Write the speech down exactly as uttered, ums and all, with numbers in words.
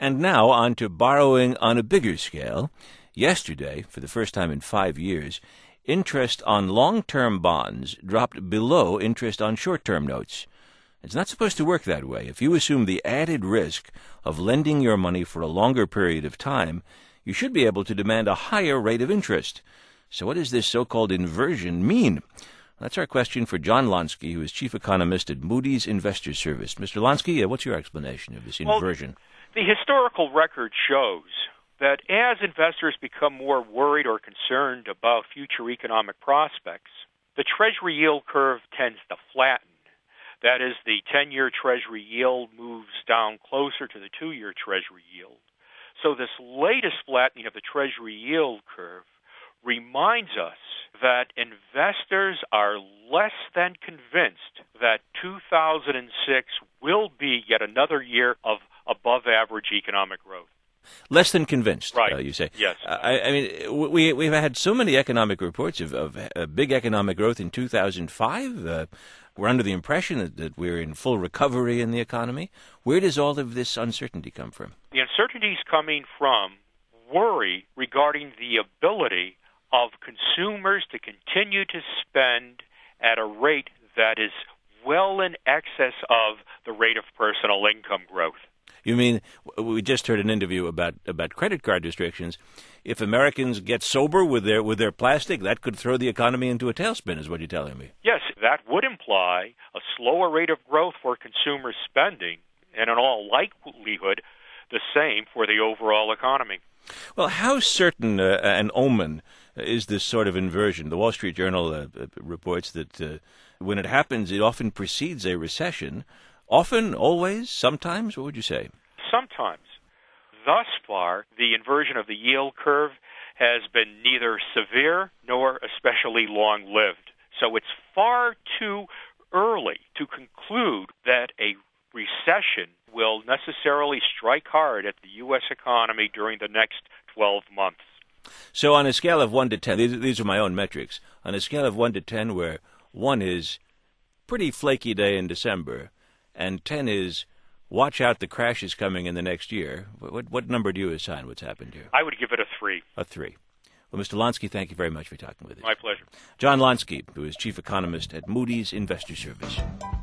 And now on to borrowing on a bigger scale. Yesterday, for the first time in five years, interest on long-term bonds dropped below interest on short-term notes. It's not supposed to work that way. If you assume the added risk of lending your money for a longer period of time, you should be able to demand a higher rate of interest. So what does this so-called inversion mean? That's our question for John Lonski, who is chief economist at Moody's Investors Service. Mister Lonski, what's your explanation of this inversion? Well, the historical record shows that as investors become more worried or concerned about future economic prospects, the Treasury yield curve tends to flatten. That is, the ten-year Treasury yield moves down closer to the two-year Treasury yield. So this latest flattening of the Treasury yield curve reminds us that investors are less than convinced that two thousand six will be yet another year of above-average economic growth. Less than convinced, right. uh, you say. Yes. Uh, I, I mean, we, we've had so many economic reports of, of uh, big economic growth in two thousand five. Uh, we're under the impression that, that we're in full recovery in the economy. Where does all of this uncertainty come from? The uncertainty is coming from worry regarding the ability of consumers to continue to spend at a rate that is well in excess of the rate of personal income growth. You mean, we just heard an interview about, about credit card restrictions. If Americans get sober with their with their plastic, that could throw the economy into a tailspin, is what you're telling me. Yes, that would imply a slower rate of growth for consumer spending, and in all likelihood, the same for the overall economy. Well, how certain uh, an omen is this sort of inversion? The Wall Street Journal uh, reports that uh, when it happens, it often precedes a recession. Often, always, sometimes? What would you say? Sometimes. Thus far, the inversion of the yield curve has been neither severe nor especially long-lived. So it's far too early to conclude that a recession will necessarily strike hard at the U S economy during the next twelve months. So on a scale of one to ten, these, these are my own metrics, on a scale of one to ten, where one is pretty flaky day in December, and ten is watch out, the crash is coming in the next year. What, what number do you assign what's happened here? I would give it a three. A three. Well, Mister Lonski, thank you very much for talking with us. My pleasure. John Lonski, who is chief economist at Moody's Investors Service.